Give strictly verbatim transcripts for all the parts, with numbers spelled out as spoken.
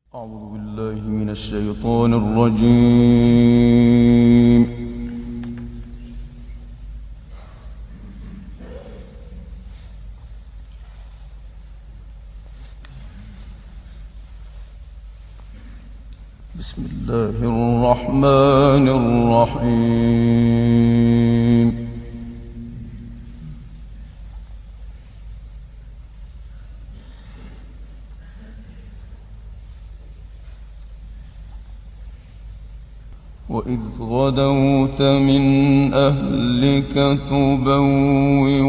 أعوذ بالله من الشيطان الرجيم. بسم الله الرحمن الرحيم. وإذ غدوت من أهلك تبوئ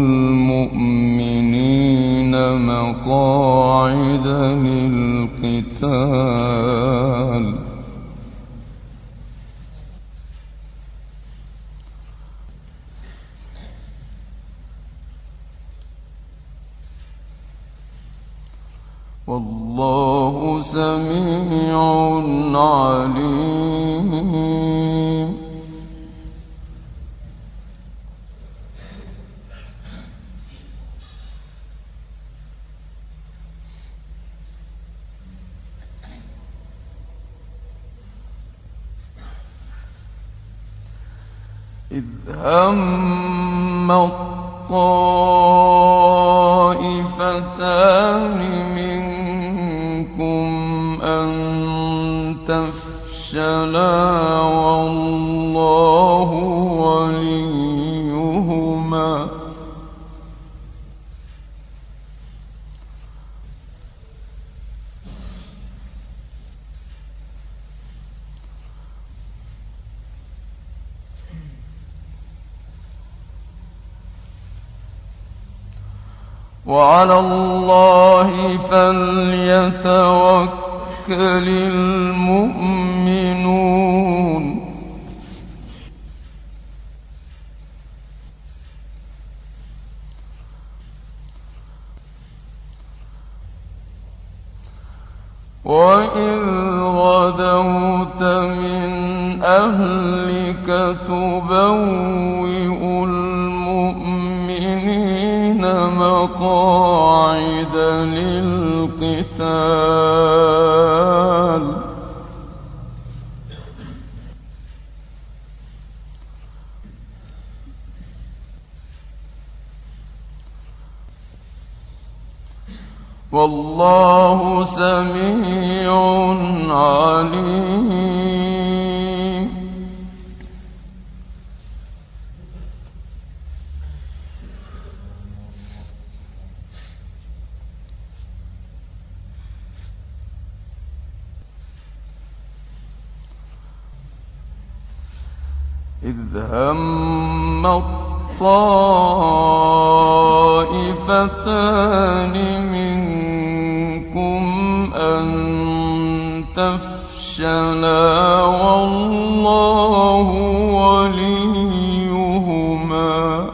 المؤمنين مقاعد للقتال والله سميع عليم. إذ هم الطائفتان منكم أن تفشلا والله وليهما وعلى الله فليتوكل المؤمنون. وإذ غدوت من أهلك تبوئ المؤمنين مقاعد للقتال والله سميع عليم. إذ هم الطائفتان منكم أن تفشلا والله وليهما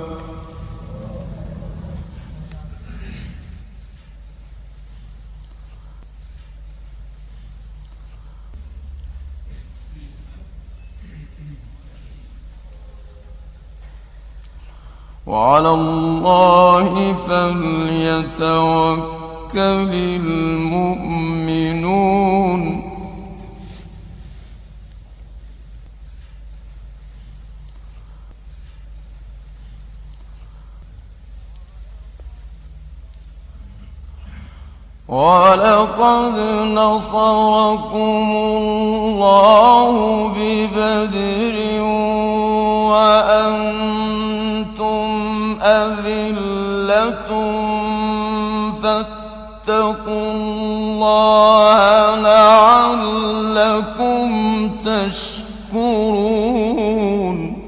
وعلى الله فليتوكل المؤمنون. ولقد نصركم الله ببدر وأنتم أذلة فاتقوا الله لعلكم تشكرون.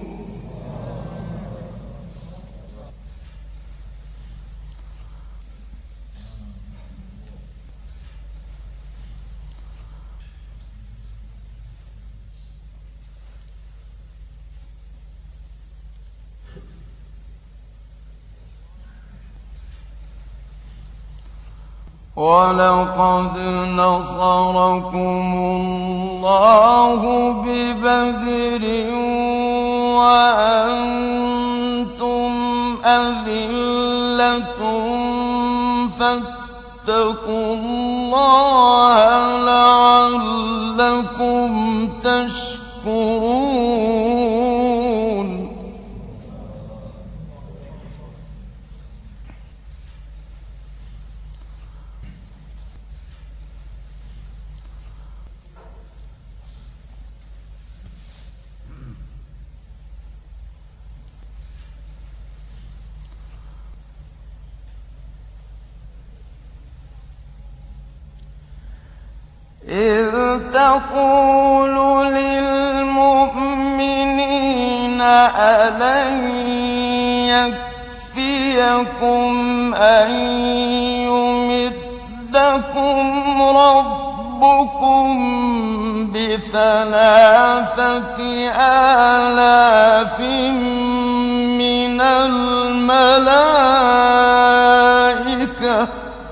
ولقد نصركم الله ببدر وأنتم أذلة فاتقوا الله إذ تقول للمؤمنين ألن يكفيكم أن يمدكم ربكم بثلاثة آلاف من الملائكة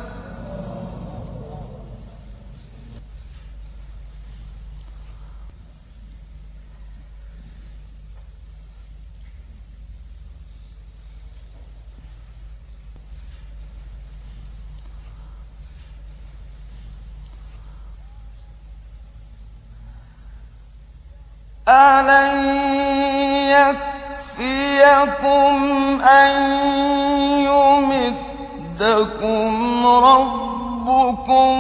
أَلَنْ يَكْفِيَكُمْ أَنْ يُمِدَّكُمْ رَبُّكُمْ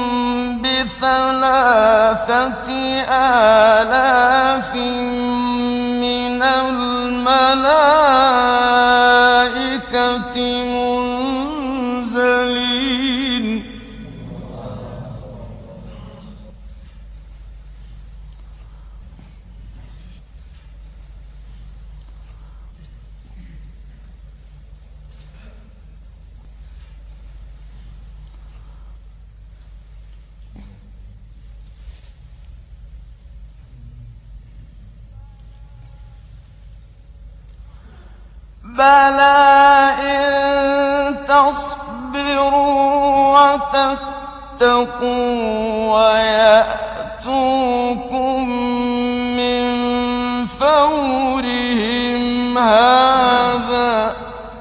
بِثَلَاثَةِ آلَافٍ مِّنَ الْمَلَائِكَةِ مُنزَلِينَ بَلَىٰ إِن تَصْبِرُوا وَتَتَّقُوا وَيَأْتُوكُم مِّن فَوْرِهِمْ هَٰذَا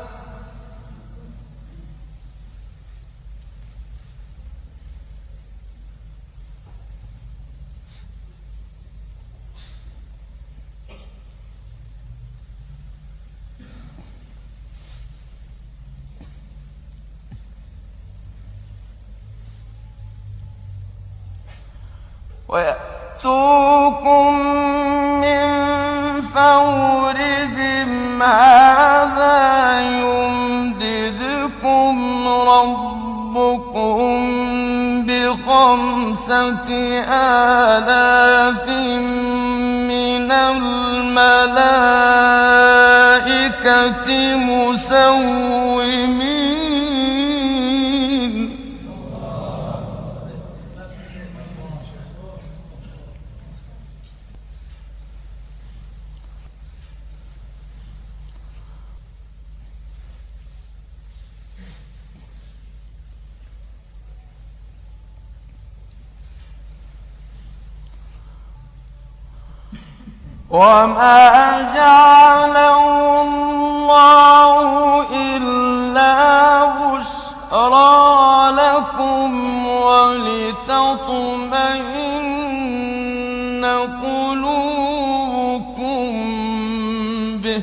وَيَأْتُوكُم مِّن فَوْرِهِمْ هَٰذَا يُمْدِدْكُمْ رَبُّكُم بِخَمْسَةِ آلَافٍ مِّنَ الْمَلَائِكَةِ مُسَوِّمِينَ وَمَا جَعَلَهُ اللَّهُ إِلَّا بُشْرَىٰ لَكُمْ وَلِتَطْمَئِنَّ قُلُوبُكُم بِهِ ۗ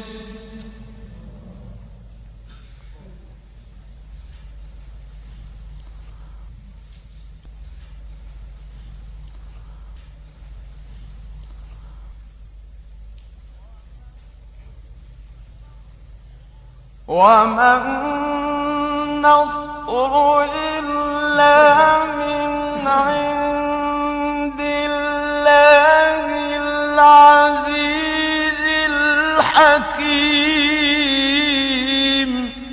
وَمَا النَّصْرُ إِلَّا مِنْ عِندِ اللَّهِ الْعَزِيزِ الْحَكِيمِ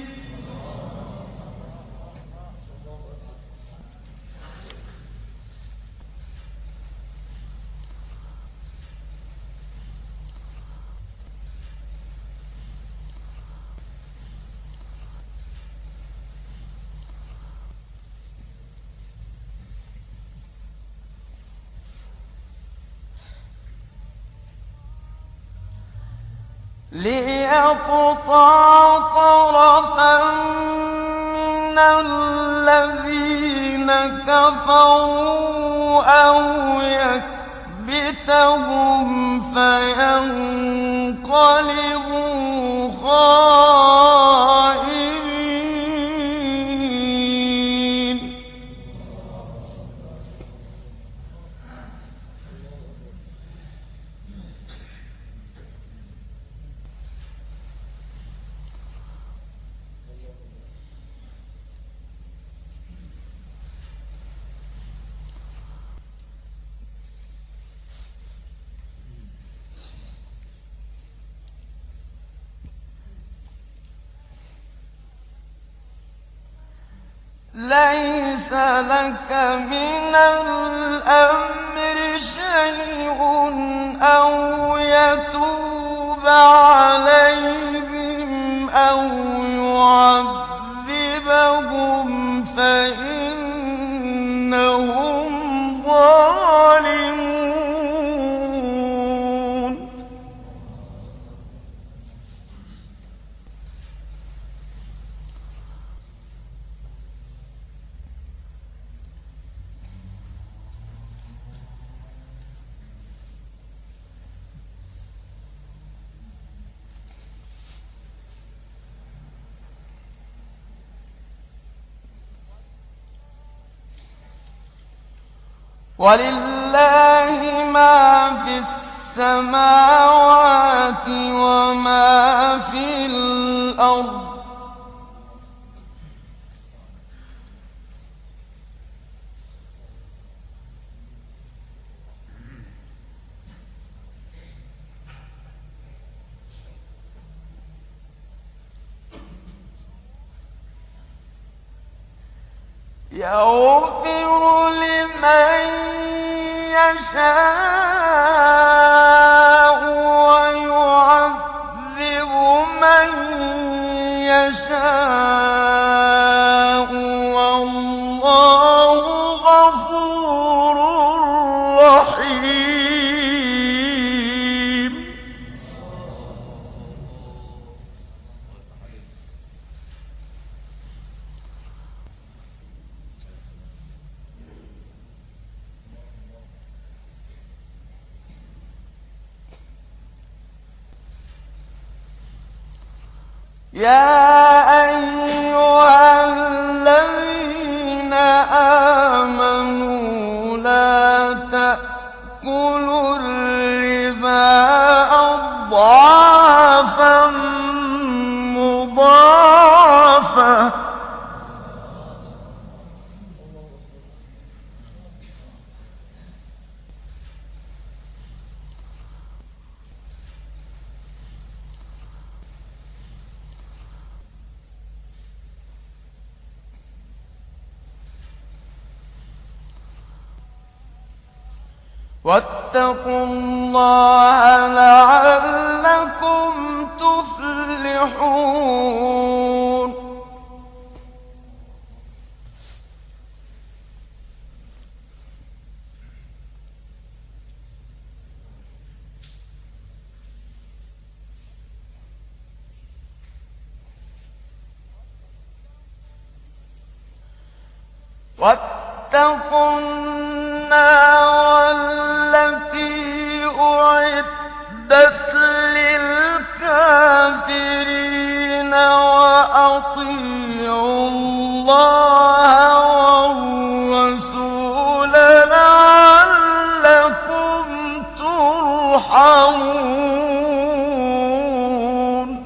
لِيَقْطَعَ طَرَفًا مِّنَ الَّذِينَ كَفَرُوا أَوْ يَكْبِتَهُمْ فَيَنقَلِبُوا خَائِبِينَ ليس لك من الأمر شيء أو يتوب عليهم أو يعذبهم فإنهم ظالمون. ولله ما في السماوات وما في الأرض يغفر لمن يشاء ويعذب من يشاء والله غفور رحيم. يا أيها الذين آمنوا لا تأكلوا الربا أضعافا مضاعفة واتقوا الله لعلكم تفلحون. واتقوا النار التي أعدت للكافرين وأطيعوا الله والرسول لعلكم ترحمون.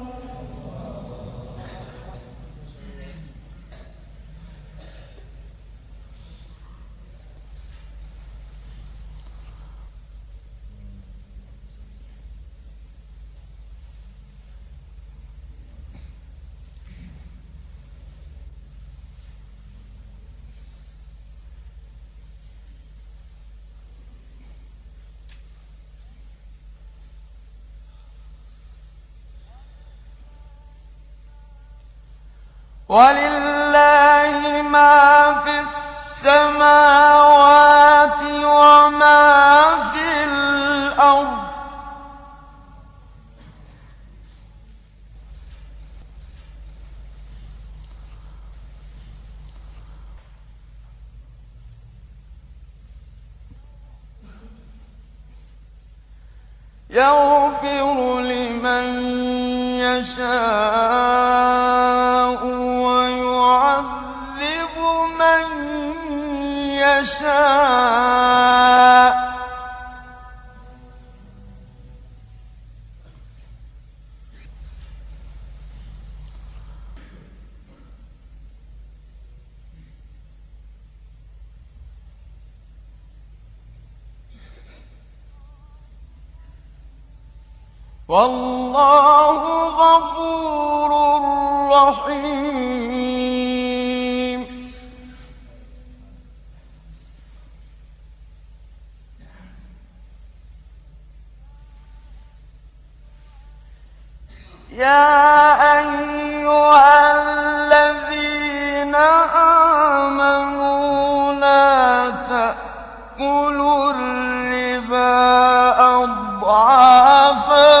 ولله ما في السماوات وما في الأرض يغفر لمن يشاء ويعذب من يشاء والله غفور رحيم. يَا أَيُّهَا الَّذِينَ آمَنُوا لَا تَأْكُلُوا الرِّبَا أَضْعَافًا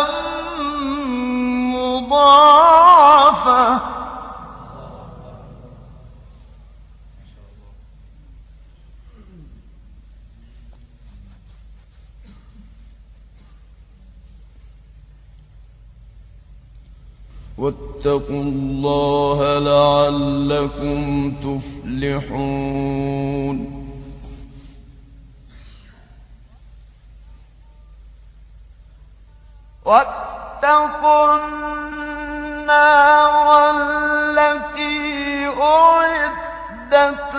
مُّضَاعَفَةً ۖ وَاتَّقُوا اللَّهَ لَعَلَّكُمْ تُفْلِحُونَ. وَاتَّقُوا النَّارَ الَّتِي أُعِدَّتْ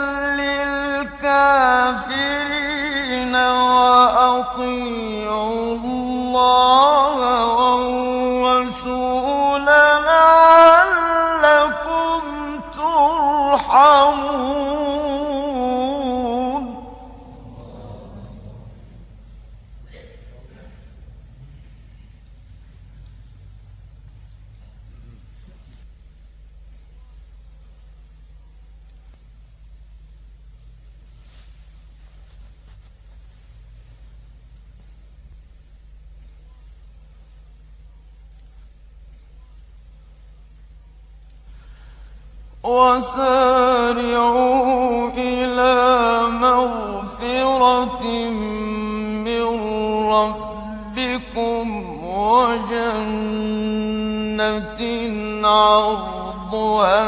لِلْكَافِرِينَ وَأَطِيعُوا اللَّهَ وَالرَّسُولَ لَعَلَّكُمْ تُرْحَمُونَ. وَسَارِعُوا إِلَىٰ مَغْفِرَةٍ مِّن رَّبِّكُمْ وَجَنَّةٍ عَرْضُهَا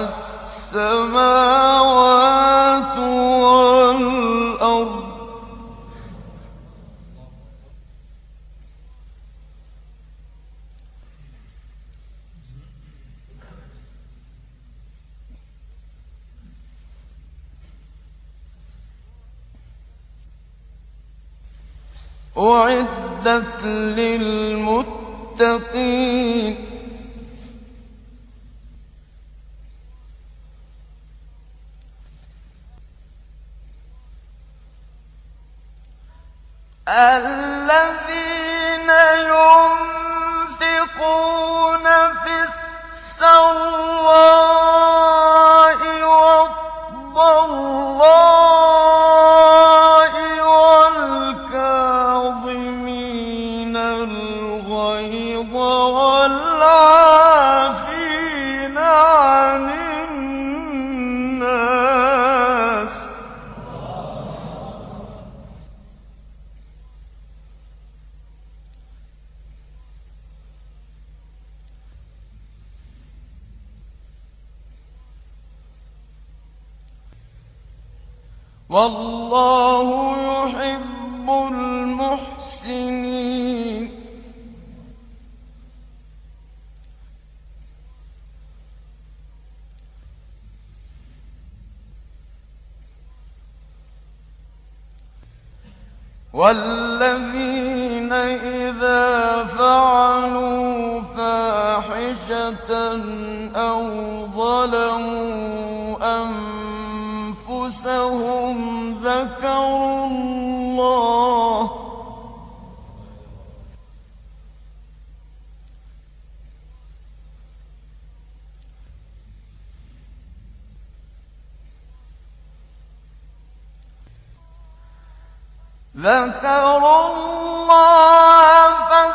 السَّمَاوَاتُ وَالْأَرْضُ أُعِدَّتْ لِلْمُتَّقِينَ. الَّذِينَ يُنفِقُونَ فِي السَّرَّاءِ وَالضَّرَّاءِ وَالْكَاظِمِينَ الْغَيْظَ وَالْعَافِينَ عَنِ النَّاسِ ۗ وَاللَّهُ يُحِبُّ الْمُحْسِنِينَ. وَالَّذِينَ إِذَا فَعَلُوا فَاحِشَةً أَوْ ظَلَمُوا أَنفُسَهُمْ ذَكَرُوا اللَّهَ ذكروا الله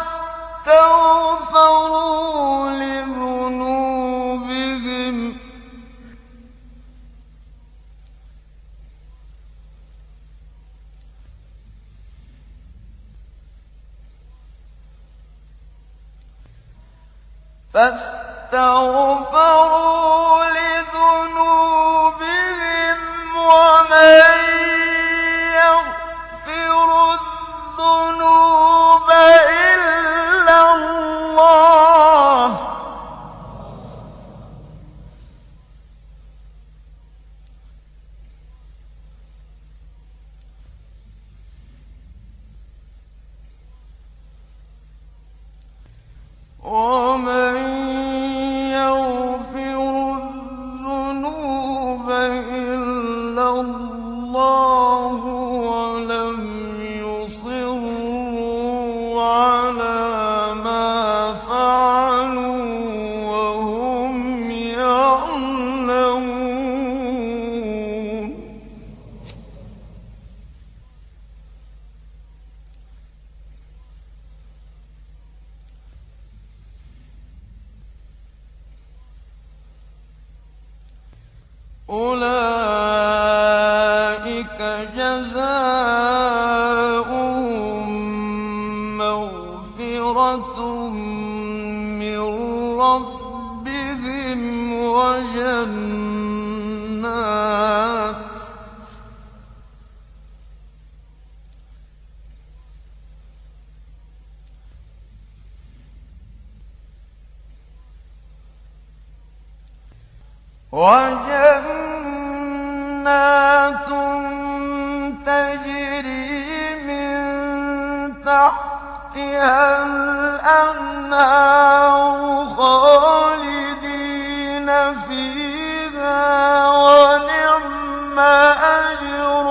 فاستغفروا لذنوبهم فاستغفروا لذنوبهم ومن يغفر الذنوب إلا الله ومن يغفر الذنوب إلا الله ولم يصروا على ما فعلوا أولئك جزاؤهم مغفرة من ربهم وجنات وجنات تجري من تحتها الأنهار خالدين فيها ونعم أجر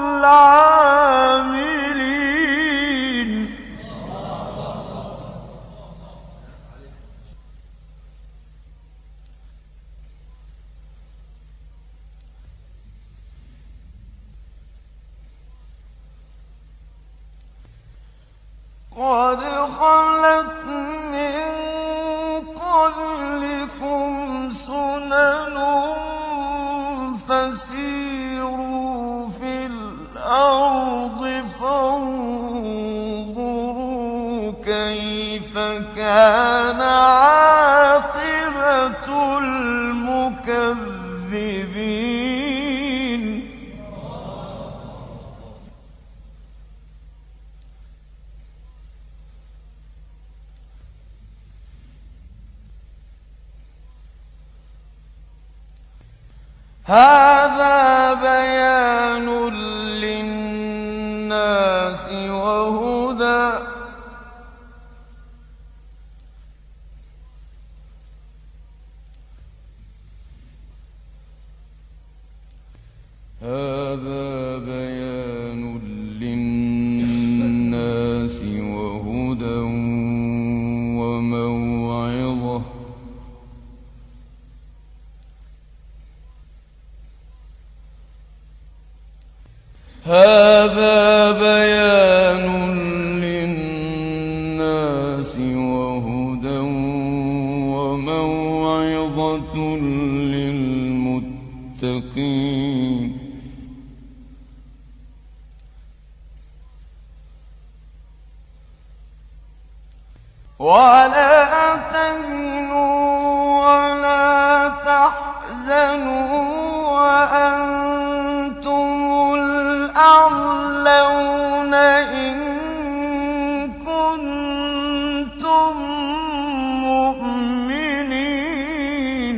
العاملين قد خلت من قبلكم سنن فسيروا في الأرض فانظروا كيف كان عاقبة المكذبين هذا بيان للناس وهدى هذا بيان للناس وهدى وموعظة هذا بيان للناس وهدى وموعظة للمتقين ولا تهنوا ولا تحزنوا وأنتم الأعلون إن كنتم مؤمنين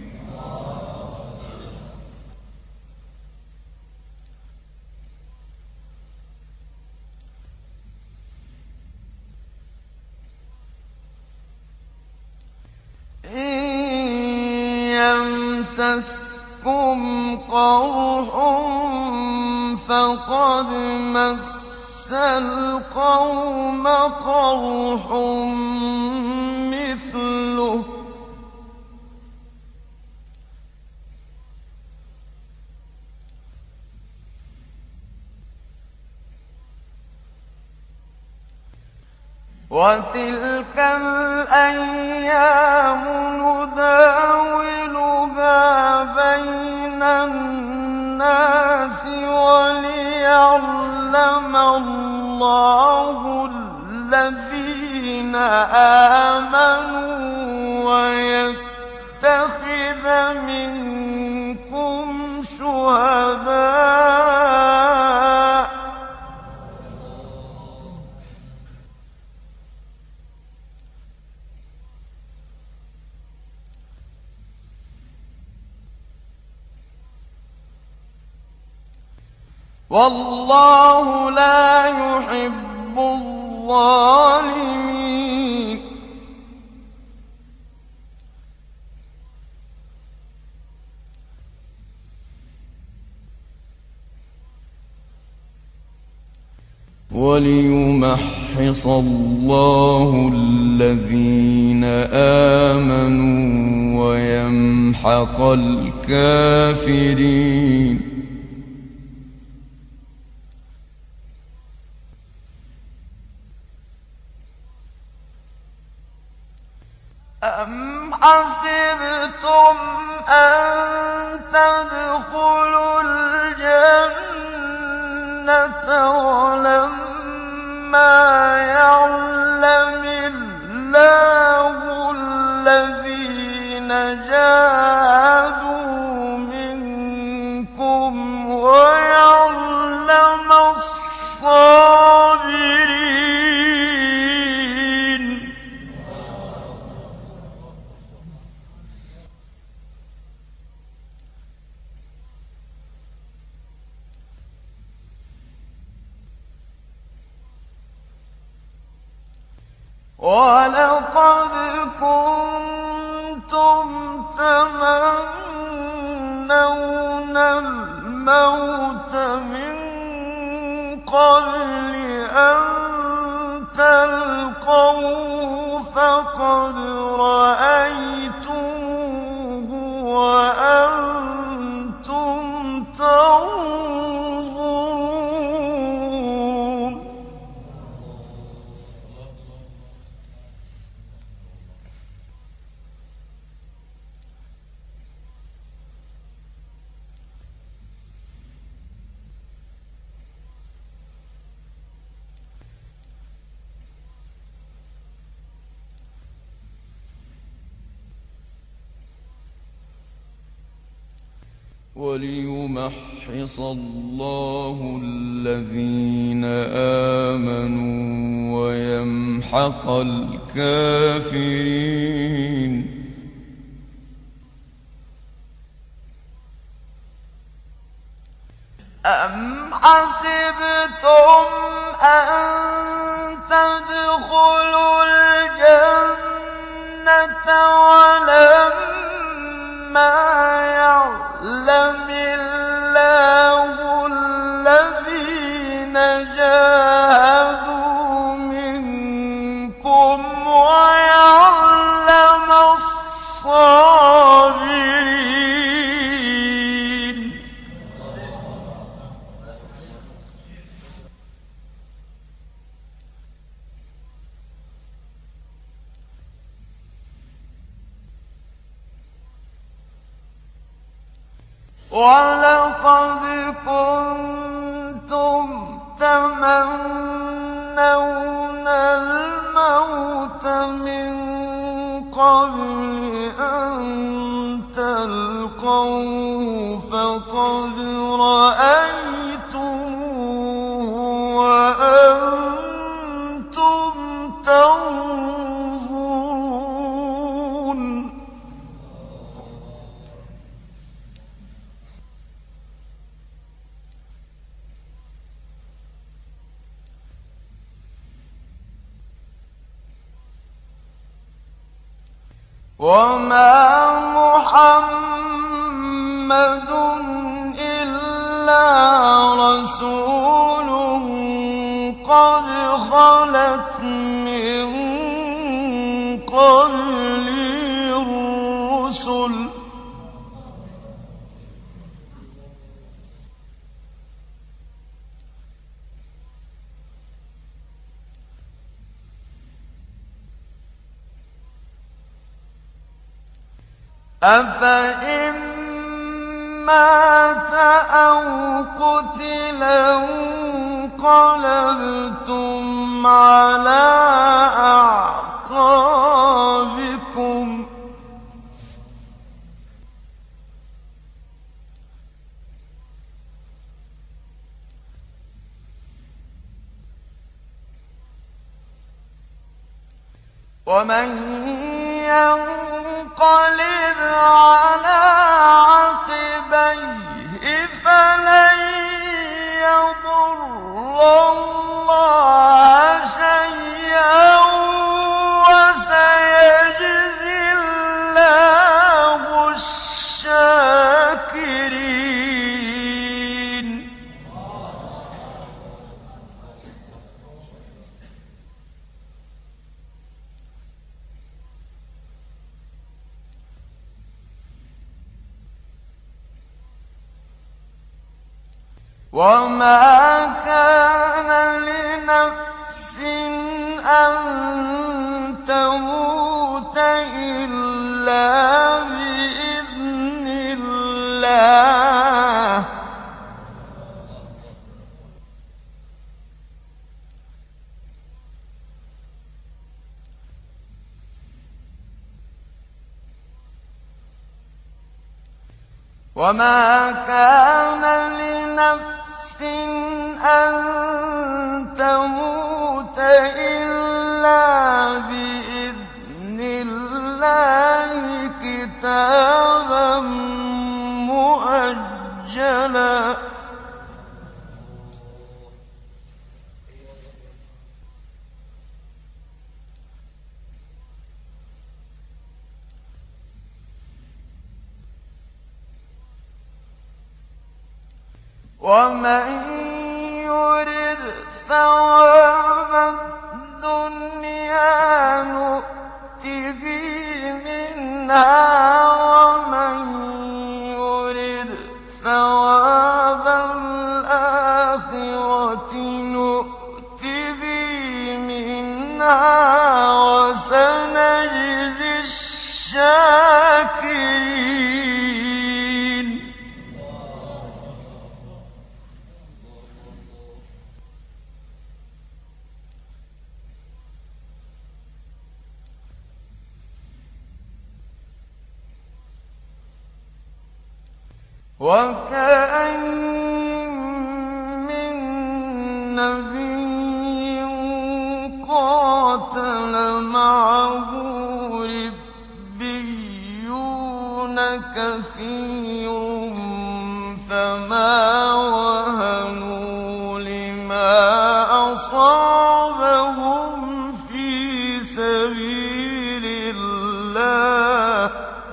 إن يمسسكم قرح فقد مس القوم قرح مثله وتلك الأيام نداولها بين الناس وليعلم الله الذين آمنوا ويتخذ منكم شهداء والله لا يحب الظالمين وليمحص الله الذين آمنوا ويمحق الكافرين أَمْ حَسِبْتُمْ أَن تَدْخُلُوا الْجَنَّةَ وَلَمَّا يَعْلَمِ اللَّهُ الَّذِينَ جَاهَدُوا مِنكُمْ وَيَعْلَمَ الصَّابِرِينَ. وَلَقَدْ كُنتُمْ تَمَنَّوْنَ الْمَوْتَ مِن قَبْلِ أَن تَلْقَوْهُ فَقَدْ رَأَيْتُمُوهُ وَأَنتُمْ تَنظُرُونَ. وَلِيُمَحِّصَ اللَّهُ الَّذِينَ آمَنُوا وَيَمْحَقَ الْكَافِرِينَ. أَمْ حَسِبْتُمْ أَن تَدْخُلُوا الْجَنَّةَ وَلَمَّا يَعْلَمِ اللَّهُ الَّذِينَ جَاهَدُوا مِنكُمْ وَيَعْلَمَ الصَّابِرِينَ. وَلَقَدْ كُنتُمْ تَمَنَّوْنَ الْمَوْتَ مِن قَبْلِ أَن تَلْقَوْهُ فَقَدْ رَأَيْتُمُوهُ وَأَنتُمْ تَنظُرُونَ. وَمَا مُحَمَّدٌ إِلَّا رَسُولٌ قَدْ خَلَتْ مِن قَبْلِهِ الرُّسُلُ أَفَإِن مَّاتَ أَوْ قُتِلَ انقَلَبْتُمْ عَلَىٰ أَعْقَابِكُمْ ۚ وَمَن يَنقَلِبْ عَلَىٰ عَقِبَيْهِ فَلَن يَضُرَّ اللَّهَ شَيْئًا ۖ وَسَيَجْزِي اللَّهُ الشَّاكِرِينَ. وَمَا كَانَ لِنَفْسٍ أَن تَمُوتَ بإذن الله. وما كان لنفس أن تموت إلا بإذن الله كتابا مؤجلا. ومن يرد ثواب الدنيا نؤته منها ومن يرد ثواب الآخرة نؤته منها وسنجزي الشاكرين. وكأين من نبي قاتل معه ربيون كثير فما وهنوا لما أصابهم في سبيل الله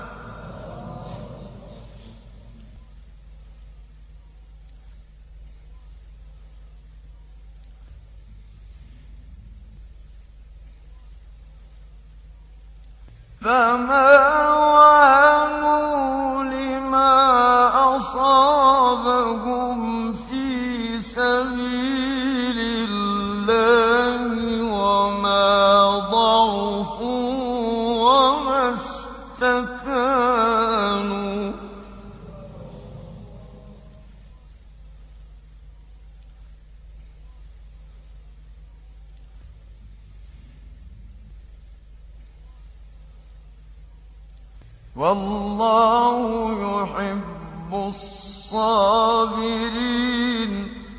فما وهنوا لما أصابهم في سبيل الله وما ضعفوا وما استكانوا. والله يحب الصابرين.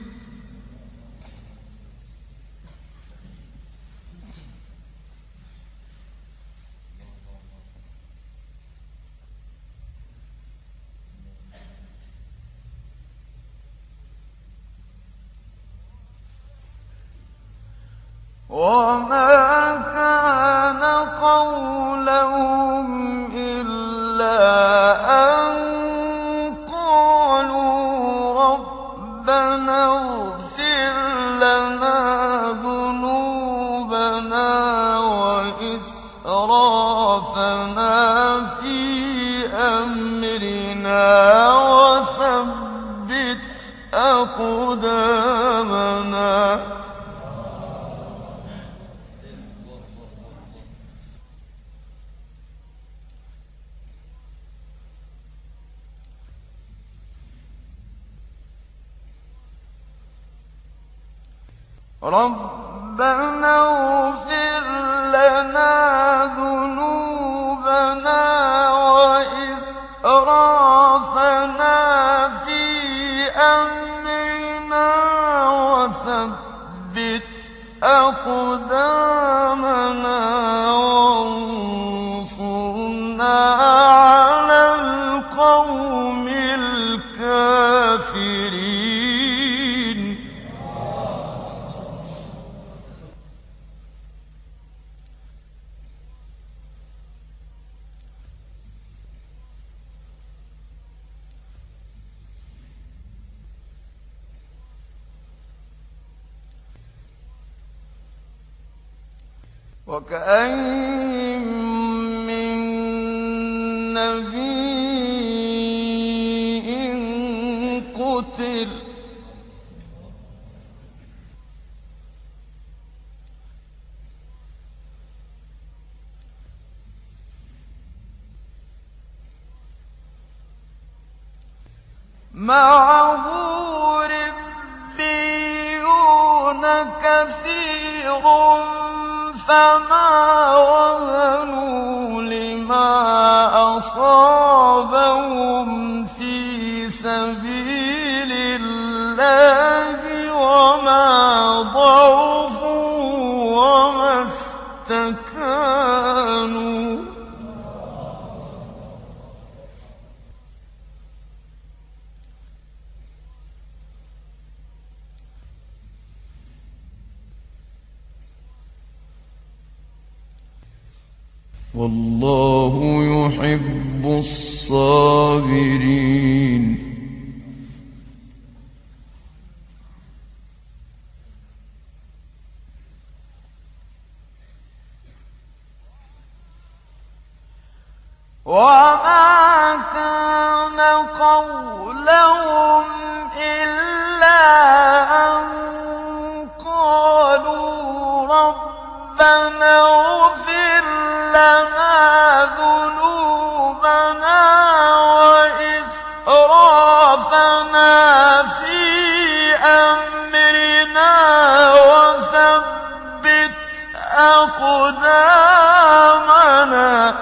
وما كان قولهم إلا أن قالوا ربنا اغفر لنا ذنوبنا وإسرافنا في أمرنا وثبت أقدامنا. ربنا اغفر لنا ذنوبنا وإسرافنا في أمرنا وثبت أقدامنا وانصرنا على القوم الكافرين. وكأين من نبي قتل معه ربيون كثير فما وهنوا لما أصابهم في سبيل الله وما ضعفوا وما استكانوا والله يحب الصابرين وما كان قولهم إلا أن قالوا ربنا اغفر لنا ذنوبنا وإسرافنا في أمرنا وثبت أقدامنا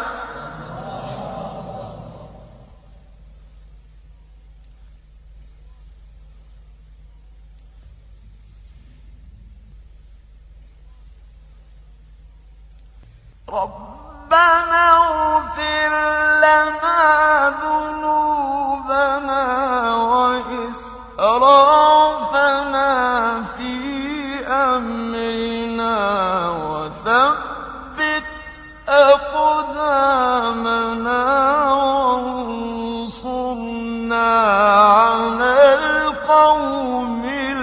ربنا اغفر لنا ذنوبنا وإسرافنا في أمرنا وثبت أقدامنا وانصرنا على القوم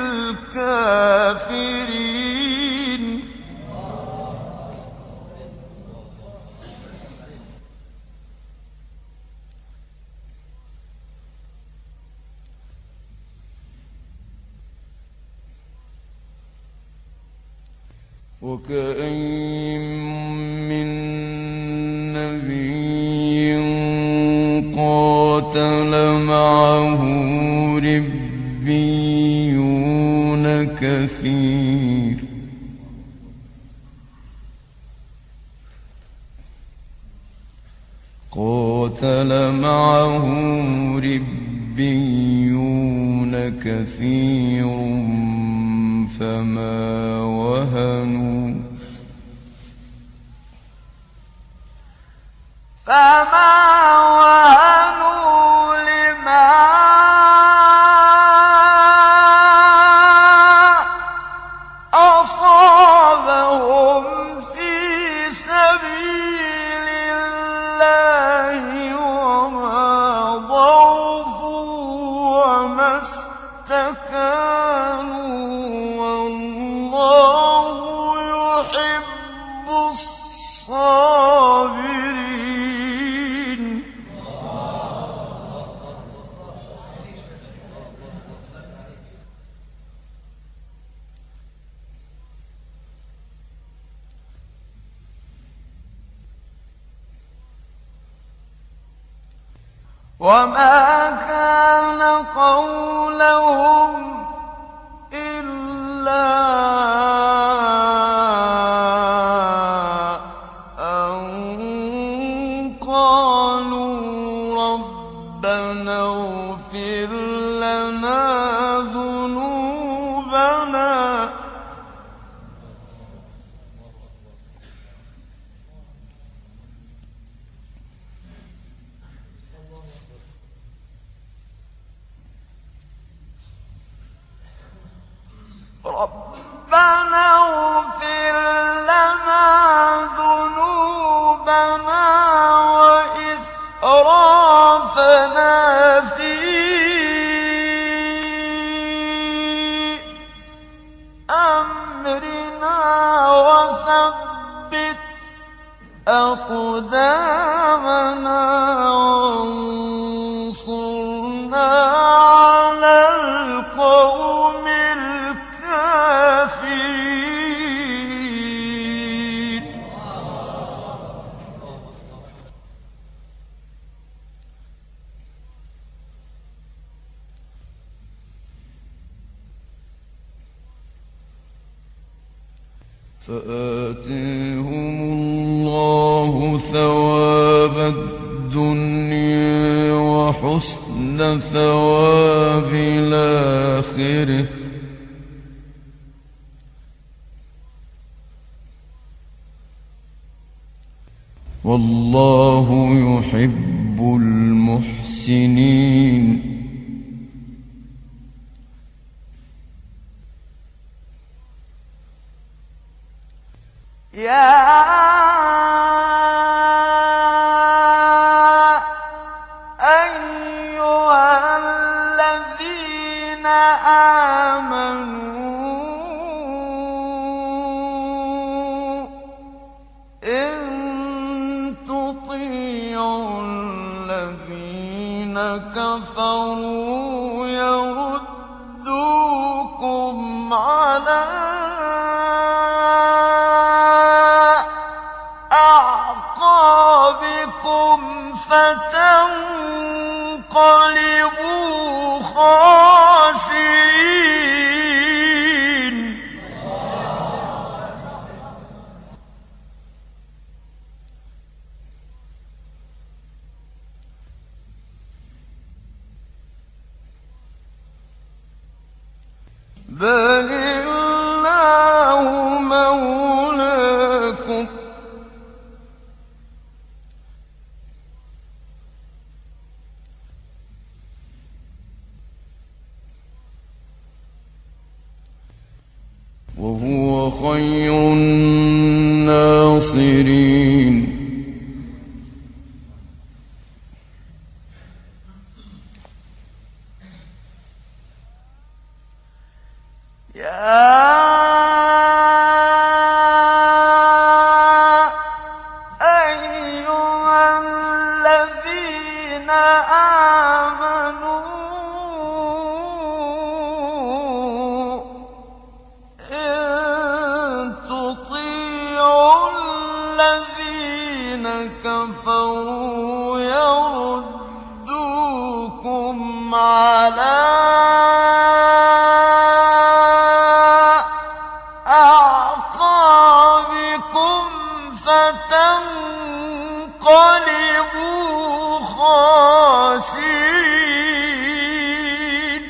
الكافرين وكأين من نبي قاتل معه ربيون كثير قاتل معه ربيون كثير فما وهنوا فما وهنوا لما أصابهم في سبيل الله وما ضعفوا وما استكانوا والله يحب الصابرين وما كان قولهم إلا أن قالوا ربنا اغفر لنا ذنوبنا ربنا اغفر لنا ذنوبنا وإسرافنا في أمرنا وثبت أقدامنا وانصرنا على القوم الكافرين فآتيهم الله ثواب الدنيا وحسن ثواب الآخرة والله يحب المحسنين يا أيها الذين آمنوا إن تطيعوا الذين كفروا يردوكم على فتنقلبوا خاسرين بل الله مولاكم وهو خير الناصرين يا أيها الذين آمنوا كفروا يردوكم على أعقابكم فتنقلبوا خاسرين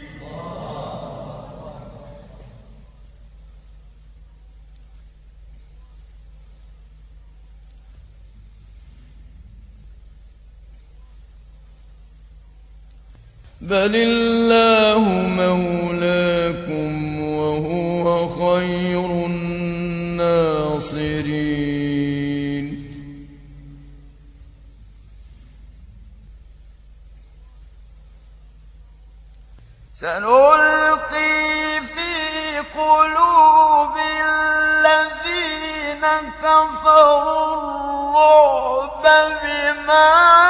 بل الله مولاكم وهو خير الناصرين سنلقي في قلوب الذين كفروا الرعب بما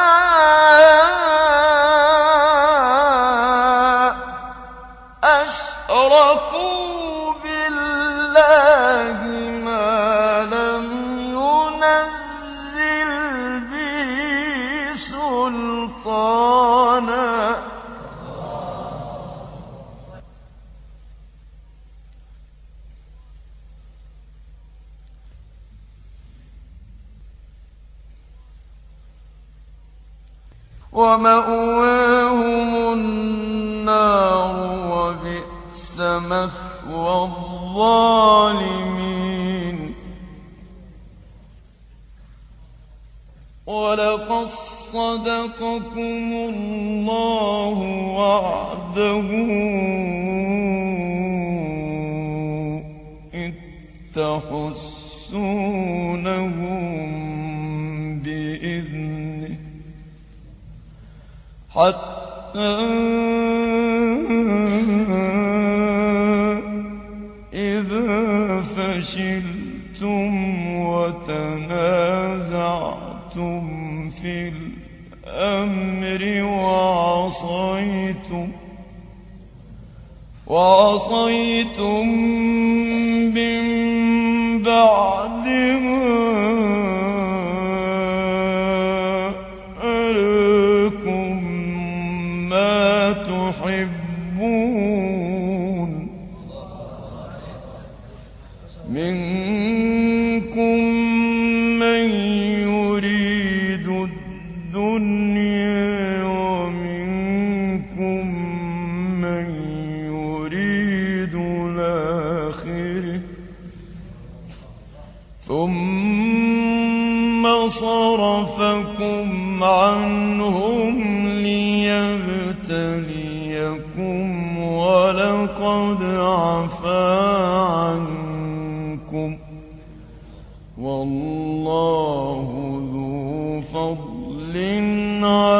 أشركوا بالله ما لم ينزل به سلطانا ومأواهم النار وبئس مثوى الظالمين ولقد صدقكم الله وعده إذ تحسونهم بإذنه حتى إذا فشلتم وتنازعتم في الأمر وعصيتم وعصيتم من بعد ما أراكم ما تحبون منكم من يريد الدنيا ومنكم من يريد الآخرة ثم صرفكم عنهم ليبتليكم ولقد عفا عنكم والله ذو فضل على